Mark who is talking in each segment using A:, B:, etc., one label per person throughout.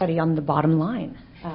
A: On the bottom line.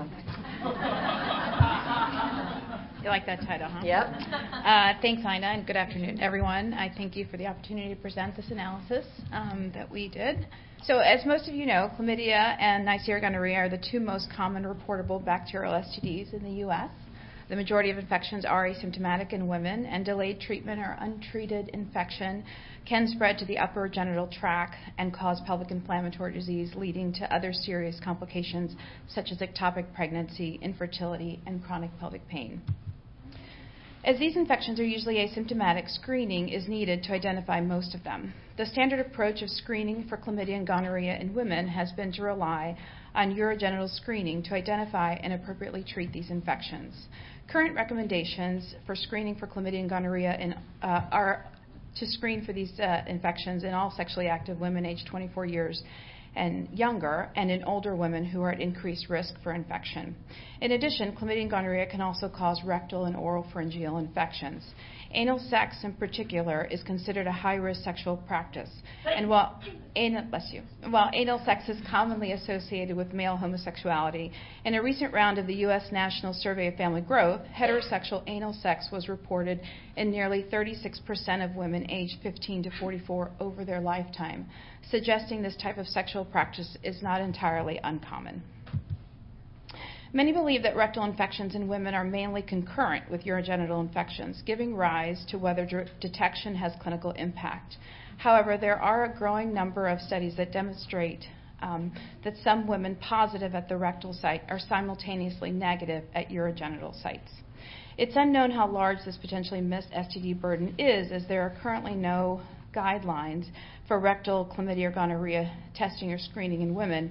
B: You like that title, huh?
A: Yep.
B: Thanks, Ina, and good afternoon, everyone. I thank you for the opportunity to present this analysis that we did. So as most of you know, chlamydia and Neisseria gonorrhea are the two most common reportable bacterial STDs in the U.S. The majority of infections are asymptomatic in women, and delayed treatment or untreated infection can spread to the upper genital tract and cause pelvic inflammatory disease, leading to other serious complications such as ectopic pregnancy, infertility, and chronic pelvic pain. As these infections are usually asymptomatic, screening is needed to identify most of them. The standard approach of screening for chlamydia and gonorrhea in women has been to rely on urogenital screening to identify and appropriately treat these infections. Current recommendations for screening for chlamydia and gonorrhea are to screen for these infections in all sexually active women aged 24 years and younger, and in older women who are at increased risk for infection. In addition, chlamydia and gonorrhea can also cause rectal and oropharyngeal infections. Anal sex, in particular, is considered a high-risk sexual practice. And while anal sex is commonly associated with male homosexuality, in a recent round of the U.S. National Survey of Family Growth, heterosexual anal sex was reported in nearly 36% of women aged 15 to 44 over their lifetime, suggesting this type of sexual practice is not entirely uncommon. Many believe that rectal infections in women are mainly concurrent with urogenital infections, giving rise to whether detection has clinical impact. However, there are a growing number of studies that demonstrate that some women positive at the rectal site are simultaneously negative at urogenital sites. It's unknown how large this potentially missed STD burden is, as there are currently no guidelines for rectal chlamydia or gonorrhea testing or screening in women,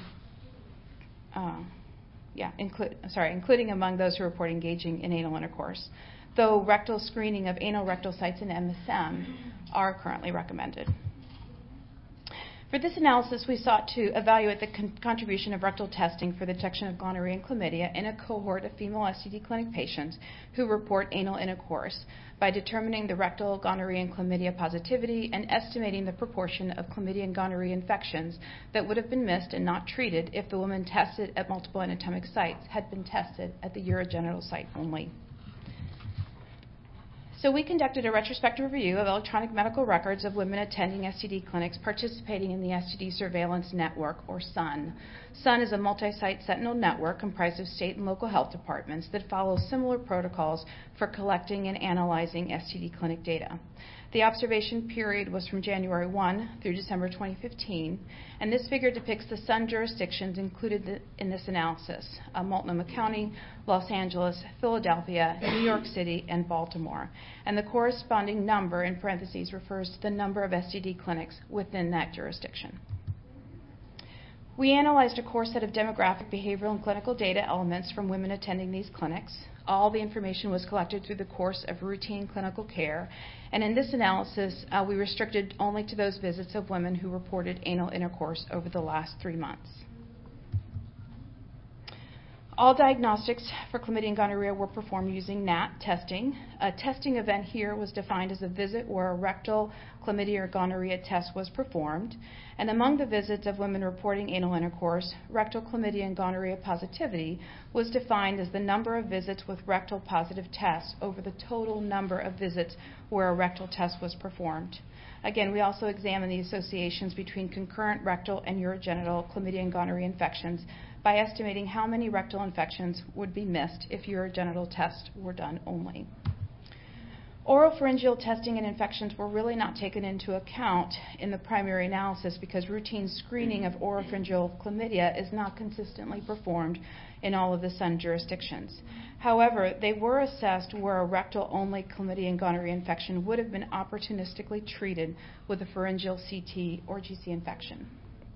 B: including among those who report engaging in anal intercourse, though rectal screening of anal rectal sites in MSM are currently recommended. For this analysis, we sought to evaluate the contribution of rectal testing for the detection of gonorrhea and chlamydia in a cohort of female STD clinic patients who report anal intercourse by determining the rectal gonorrhea and chlamydia positivity and estimating the proportion of chlamydia and gonorrhea infections that would have been missed and not treated if the women tested at multiple anatomic sites had been tested at the urogenital site only. So we conducted a retrospective review of electronic medical records of women attending STD clinics participating in the STD Surveillance Network, or SUN. SUN is a multi-site sentinel network comprised of state and local health departments that follows similar protocols for collecting and analyzing STD clinic data. The observation period was from January 1 through December 2015, and this figure depicts the SUN jurisdictions included in this analysis: Multnomah County, Los Angeles, Philadelphia, New York City, and Baltimore. And the corresponding number in parentheses refers to the number of STD clinics within that jurisdiction. We analyzed a core set of demographic, behavioral, and clinical data elements from women attending these clinics. All the information was collected through the course of routine clinical care, and in this analysis, we restricted only to those visits of women who reported anal intercourse over the last 3 months. All diagnostics for chlamydia and gonorrhea were performed using NAT testing. A testing event here was defined as a visit where a rectal chlamydia or gonorrhea test was performed. And among the visits of women reporting anal intercourse, rectal chlamydia and gonorrhea positivity was defined as the number of visits with rectal positive tests over the total number of visits where a rectal test was performed. Again, we also examined the associations between concurrent rectal and urogenital chlamydia and gonorrhea infections by estimating how many rectal infections would be missed if urogenital tests were done only. Oropharyngeal testing and infections were really not taken into account in the primary analysis because routine screening of oropharyngeal chlamydia is not consistently performed in all of the SUN jurisdictions. However, they were assessed where a rectal-only chlamydia and gonorrhea infection would have been opportunistically treated with a pharyngeal CT or GC infection.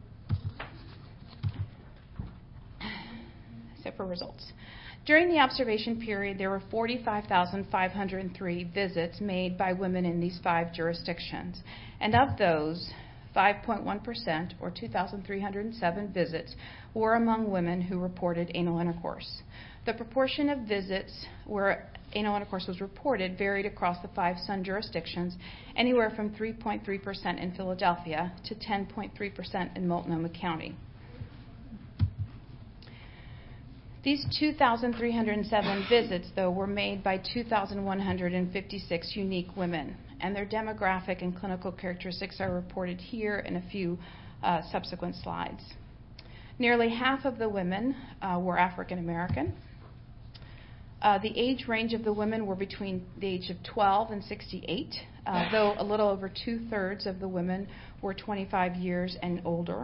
B: So for results. During the observation period, there were 45,503 visits made by women in these 5 jurisdictions. And of those, 5.1%, or 2,307 visits, were among women who reported anal intercourse. The proportion of visits where anal intercourse was reported varied across the 5 SUN jurisdictions, anywhere from 3.3% in Philadelphia to 10.3% in Multnomah County. These 2,307 visits, though, were made by 2,156 unique women, and their demographic and clinical characteristics are reported here in a few subsequent slides. Nearly half of the women were African American. The age range of the women were between the age of 12 and 68, though a little over 2/3 of the women were 25 years and older.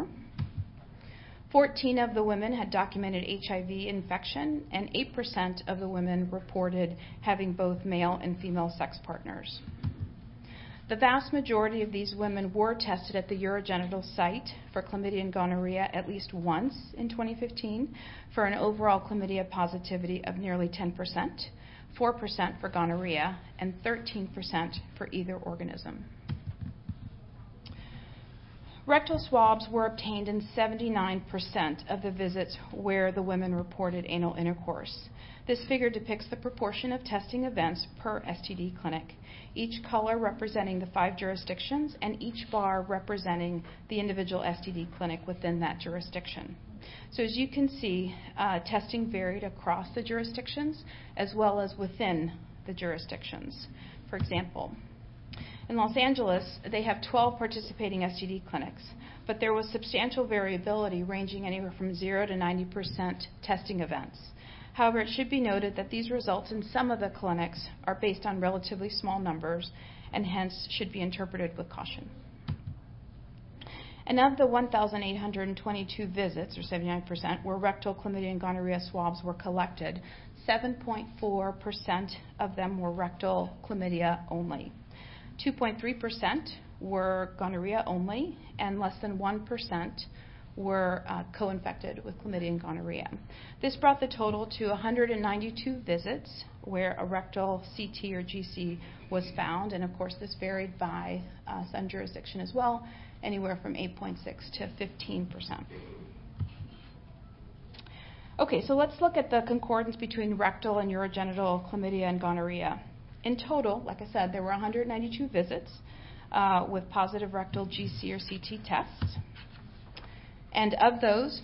B: 14 of the women had documented HIV infection, and 8% of the women reported having both male and female sex partners. The vast majority of these women were tested at the urogenital site for chlamydia and gonorrhea at least once in 2015 for an overall chlamydia positivity of nearly 10%, 4% for gonorrhea, and 13% for either organism. Rectal swabs were obtained in 79% of the visits where the women reported anal intercourse. This figure depicts the proportion of testing events per STD clinic, each color representing the 5 jurisdictions and each bar representing the individual STD clinic within that jurisdiction. So as you can see, testing varied across the jurisdictions as well as within the jurisdictions. For example, in Los Angeles, they have 12 participating STD clinics, but there was substantial variability ranging anywhere from 0 to 90% testing events. However, it should be noted that these results in some of the clinics are based on relatively small numbers and hence should be interpreted with caution. And of the 1,822 visits, or 79%, where rectal chlamydia and gonorrhea swabs were collected, 7.4% of them were rectal chlamydia only. 2.3% were gonorrhea only, and less than 1% were co-infected with chlamydia and gonorrhea. This brought the total to 192 visits where a rectal CT or GC was found, and of course this varied by some jurisdiction as well, anywhere from 8.6 to 15%. Okay, so let's look at the concordance between rectal and urogenital chlamydia and gonorrhea. In total, like I said, there were 192 visits with positive rectal GC or CT tests. And of those,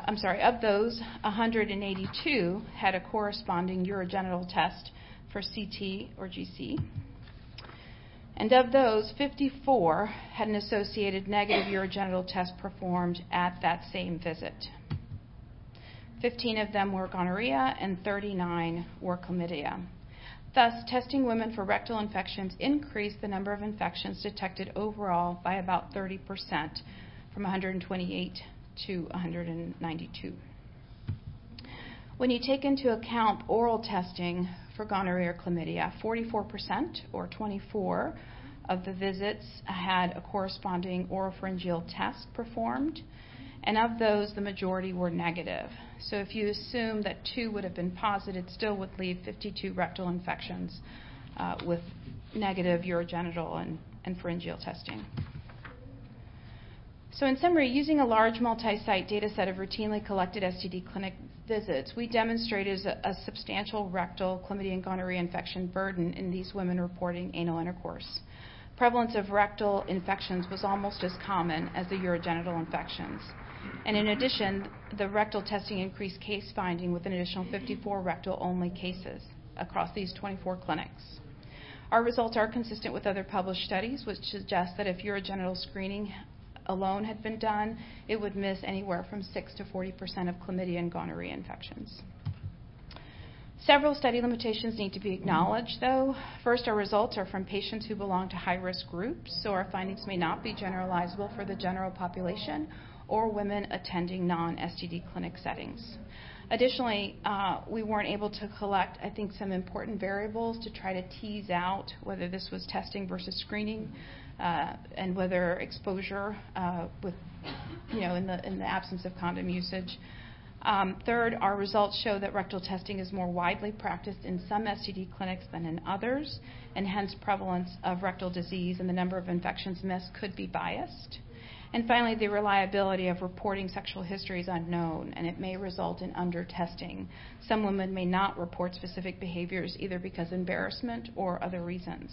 B: 182 had a corresponding urogenital test for CT or GC. And of those, 54 had an associated negative urogenital test performed at that same visit. 15 of them were gonorrhea and 39 were chlamydia. Thus, testing women for rectal infections increased the number of infections detected overall by about 30%, from 128 to 192. When you take into account oral testing for gonorrhea or chlamydia, 44%, or 24, of the visits had a corresponding oropharyngeal test performed, and of those, the majority were negative. So if you assume that 2 would have been positive, it still would leave 52 rectal infections with negative urogenital and pharyngeal testing. So in summary, using a large multi-site data set of routinely collected STD clinic visits, we demonstrated a substantial rectal chlamydia and gonorrhea infection burden in these women reporting anal intercourse. Prevalence of rectal infections was almost as common as the urogenital infections. And in addition, the rectal testing increased case finding with an additional 54 rectal-only cases across these 24 clinics. Our results are consistent with other published studies, which suggest that if urogenital screening alone had been done, it would miss anywhere from 6 to 40% of chlamydia and gonorrhea infections. Several study limitations need to be acknowledged, though. First, our results are from patients who belong to high-risk groups, so our findings may not be generalizable for the general population or women attending non-STD clinic settings. Additionally, we weren't able to collect, I think, some important variables to try to tease out whether this was testing versus screening, and whether exposure in the absence of condom usage. Third, our results show that rectal testing is more widely practiced in some STD clinics than in others, and hence prevalence of rectal disease and the number of infections missed could be biased. And finally, the reliability of reporting sexual history is unknown, and it may result in under-testing. Some women may not report specific behaviors either because of embarrassment or other reasons.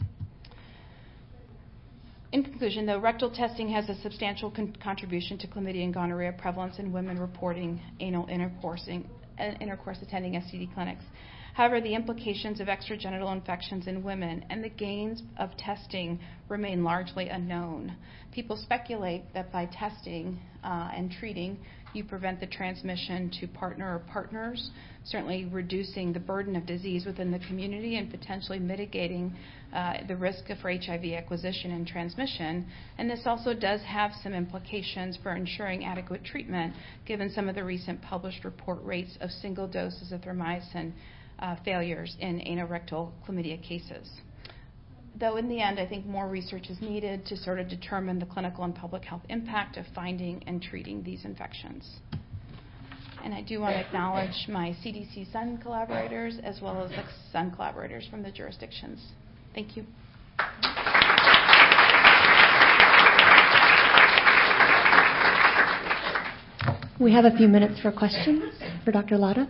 B: In conclusion, though, rectal testing has a substantial contribution to chlamydia and gonorrhea prevalence in women reporting anal intercourse intercourse attending STD clinics. However, the implications of extragenital infections in women and the gains of testing remain largely unknown. People speculate that by testing and treating, you prevent the transmission to partner or partners, certainly reducing the burden of disease within the community and potentially mitigating the risk for HIV acquisition and transmission. And this also does have some implications for ensuring adequate treatment, given some of the recent published report rates of single doses of thermicin failures in anorectal chlamydia cases. Though in the end, I think more research is needed to sort of determine the clinical and public health impact of finding and treating these infections. And I do want to acknowledge my CDC Sun collaborators as well as the Sun collaborators from the jurisdictions. Thank you.
A: We have a few minutes for questions for Dr. Latta.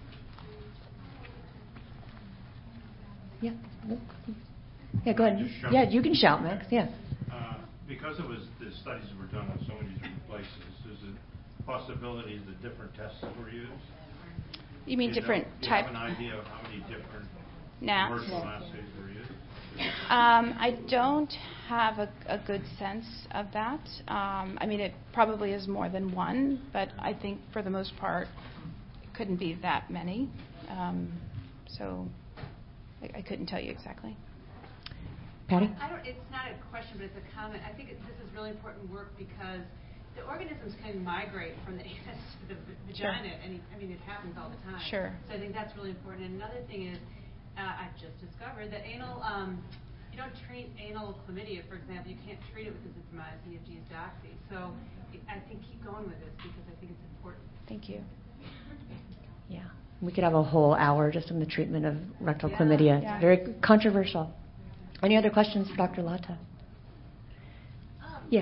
A: Yeah. Yeah, go ahead. Yeah, you can shout, Max. Yeah.
C: Because it was the studies were done on so many different places, is it a possibility that different tests were used?
B: You mean different type?
C: Do you have an idea of how many different
B: NAS?
C: commercial assays were used?
B: I don't have a good sense of that. I mean, it probably is more than one, but I think for the most part, it couldn't be that many. So I couldn't tell you exactly.
A: Patty?
D: It's not a question, but it's a comment. I think this is really important work because the organisms can migrate from the anus to the vagina,
B: Sure.
D: and it happens all the time.
B: Sure.
D: So I think that's really important. And another thing is, I've just discovered that you don't treat anal chlamydia, for example. You can't treat it with azithromycin. You have to use doxy. So I think keep going with this because I think it's important.
B: Thank you.
A: Yeah. We could have a whole hour just on the treatment of rectal chlamydia.
B: Yeah.
A: It's very controversial. Any other questions for Dr. Latta? Yes.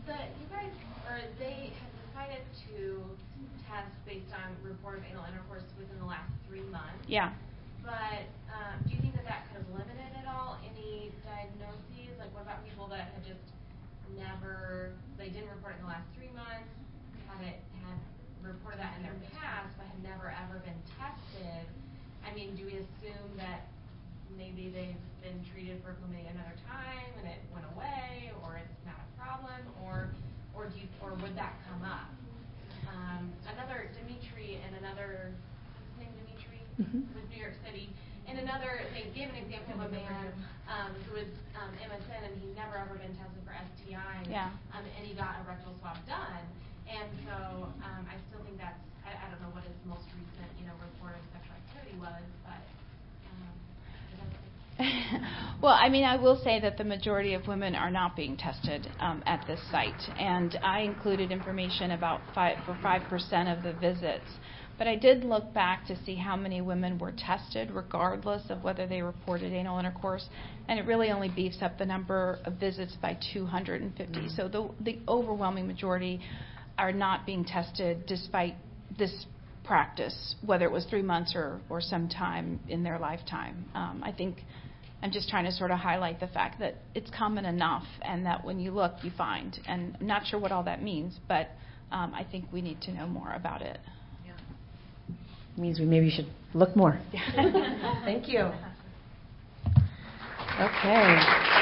E: They have decided to test based on report of anal intercourse within the last 3 months.
B: Yeah.
E: But do you think that could have limited at all any diagnoses? Like, what about people that had just they didn't report it in the last 3 months, had reported that in their past, but had never ever been tested? I mean, do we assume that maybe they've been treated for chlamydia another time and it went away, or it's not a problem, or would that come up? Another Dimitri and another, what's his name, Dimitri, with New York City, and another, they gave an example of a man who was MSN and he'd never ever been tested for STIs, and he got a rectal swab done, and so I still think that's, I don't know what his most recent, report of sexual activity was, but.
B: Well, I mean, I will say that the majority of women are not being tested at this site, and I included information about 5% of the visits. But I did look back to see how many women were tested, regardless of whether they reported anal intercourse, and it really only beefs up the number of visits by 250. So the overwhelming majority are not being tested despite this practice, whether it was 3 months or some time in their lifetime. I think I'm just trying to sort of highlight the fact that it's common enough and that when you look, you find. And I'm not sure what all that means, but I think we need to know more about it.
A: Yeah. It means we maybe should look more. Thank you. Okay.